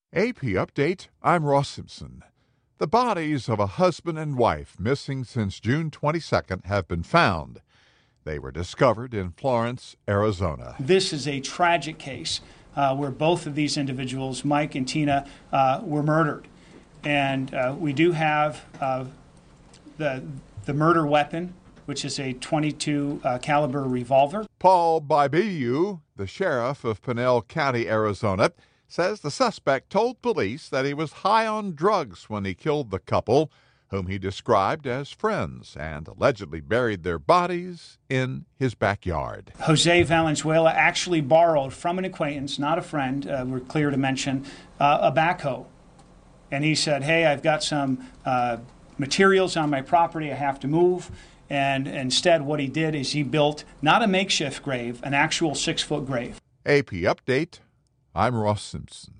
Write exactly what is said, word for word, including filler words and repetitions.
A P Update, I'm Ross Simpson. The bodies of a husband and wife missing since June twenty-second have been found. They were discovered in Florence, Arizona. This is a tragic case uh, where both of these individuals, Mike and Tina, uh, were murdered. And uh, we do have uh, the, the murder weapon, which is a twenty-two uh, caliber revolver. Paul Bibiu, the sheriff of Pinal County, Arizona, says the suspect told police that he was high on drugs when he killed the couple, whom he described as friends, and allegedly buried their bodies in his backyard. Jose Valenzuela actually borrowed from an acquaintance, not a friend, uh, we're clear to mention, uh, a backhoe. And he said, hey, I've got some uh, materials on my property I have to move. And instead what he did is he built not a makeshift grave, an actual six-foot grave. A P Update, I'm Ross Simpson.